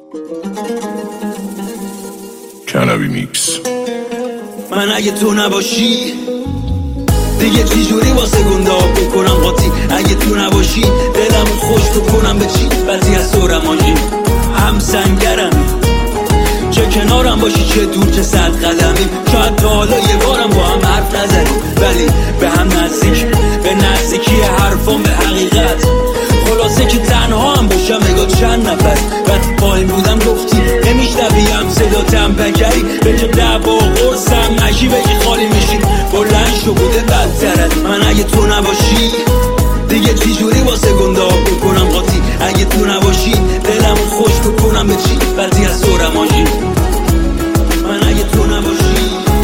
کنوی میکس. من اگه تو نباشی دیگه چی جوری واسه گنده ها بکنم قاطی؟ اگه تو نباشی دلم خوش تو کنم به چی؟ بعضی از سورمانجی هم سنگرمی، چه کنارم باشی چه دور چه 100 قدمی. شاید تا حالا یه بارم با هم حرف نزدیم ولی به هم نزدیک، به نزدیکی حرفان به حقیقت. خلاصه که تنها هم باشم نگاه چند نفر وقتی پایین بودم گفتی نمیشنویم صداتم پکری به جا دعوا قرصم نشی بگی خالی میشی بلند شو بوده بدترت. من اگه تو نباشی دیگه چی جوری واسه گنده ها بکنم قاطی؟ اگه تو نباشی دلم خوش بکنم به چی؟ بعضی از سورمانجی. من اگه تو نباشی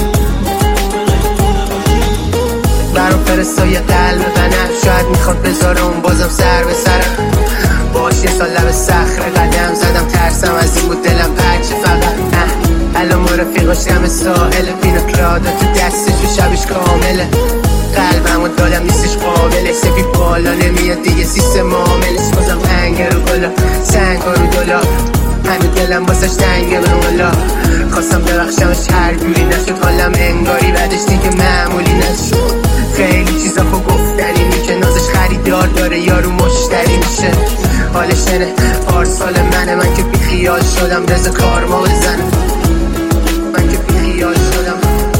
برام فرستای قلب بنفش، شاید میخواد بذاره اون بازم سر به سرم. باش یه سال لب صخره قدم زدم، ترسم از این بود دلم پرچه فقط. الان ما رفیقاش دم ساحله، پیناکلادا تو دستش و شبش کامله. قلبمو دادم نیستش قابلش، سفید بالا نمیاد دیگه سیستم معاملش. بازم انگه رو بالا سنگا رو دولا، همین دلم باسش تنگه به مولا. خواستم ببخشمش هر جوری نشد، حالم انگاری بعدش دیگه معمولی نشد. خیلی چیزا خب گفتنی که نازش خریدار داره یارو مشتری میشه. حالش ننه پارسال منه، من که بی خیال شدم رز کار ما بزنه. من که بی خیال شدم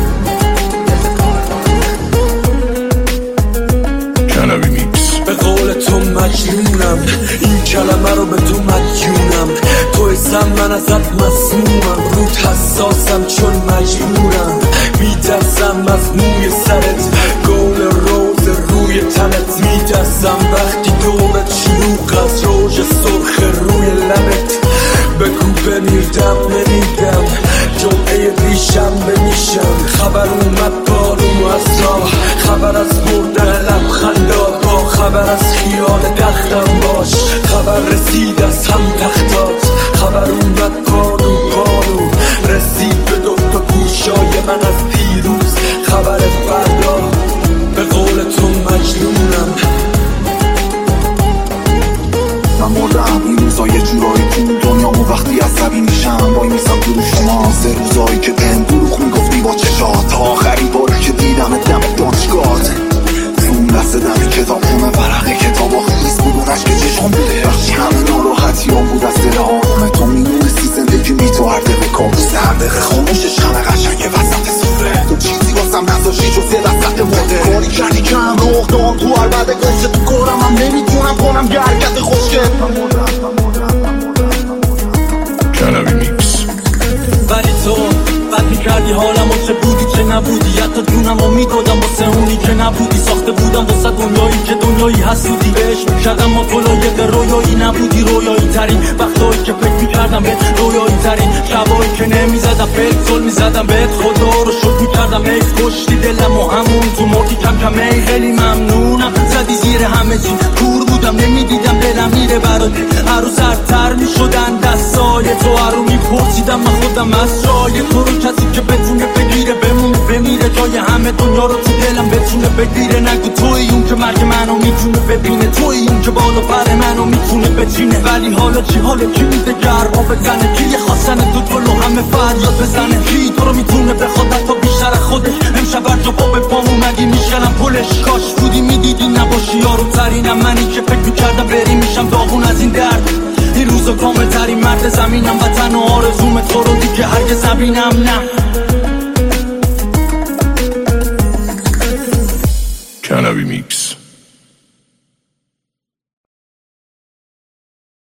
کنوی میکس. به قول تو مجنونم، این کلمه رو به تو مدیونم. تو اسم من ازت مسمومم، رود حساسم چون مجبورم. میترسم از موی سرت، گل روز روی تنت. میترسم وقتی دورت شلوغ از روژ سرخ روی لبت. بگو بمیردم نمیدم، جمعه ریشم بمیشم. خبر اومد بارون از راه، خبر از بردن لبخندات. با خبر از خیال دختم باش، خبر رسید از هم تختات. خبر اومد بارون بارون رسید به دوتا گوشای من از پیروز. خبر فردا به قول تو مجنونم. من مردم این روزا یه جورایی تو دنیامو وقتی عصبی میشم وای میسم تو رو شما. 3 روزایی که بهم دروغ میگفتی با چشات، تا آخرین باری که دیدم دم دانشگاهت. اون دست دم کتاب خونه ورق کتاب آخیز بود اون عشق چشم بوده. وقتی همه ناراحتیام بود از دل آرامه، تو میدونستی زندگی بی تو هر دقیقه کابوس. هر دقیقه خاموشش همه قشنگه وسط سفره. تو چیزی واسم نذاشتی جز یه وسط مرده. کاری کردی که هم رو اخدام تو هر بعد گفته تو کارم هم نمیتونم کنم گرگت خوشگل. کنوی میکس. ولی تو بد میکردی حالمو، چه بودی چه نبودی. حتی جونمو میدادم واسه اونی که نبودی. ساخته بودم واسه دنیایی که دنیایی حسودی بهش میکردم. ما تو لایق رویایی نبودی، رویایی ترین وقتایی که فکر میکردم بهت، رویایی ترین شبایی که نمیزدم بهت زل میزدم بهت. خدا رو شکر میکردم حیف کشتی دلم و همون تو مردی کم کم. ای خیلی ممنونم زدی زیر همه چی، کور بودم نمیدیدم دلم میره برات. هر روز سردتر میشدن دستای تو، هر رو میپرسیدم من خودم از جای تو رو. کسی که بتونه بگیره بمونه بمیره، جای همه دنیا رو تو دلم بتونه بگیره. نگو توی اون که مرگ منو میتونه ببینه، توی اون که بالا پر منو میتونه بچینه. ولی حالا چی؟ حالا کی میده گرما بزنه؟ کی خواستن تو جلو همه فریاد بزنه؟ کی تو رو میتونه بخواد حتی بیشتر خودش؟ امشب بر جو به پام اومدی میشکنم پلش. کاش بودی میدیدی نباشی یارو ترینم، منی که فکر میکردم بری میشم داغون از این درد. این روزا کامل ترین مرد زمینم، وطن و آرزوم تو رو دیگه هرگز نبینم. نه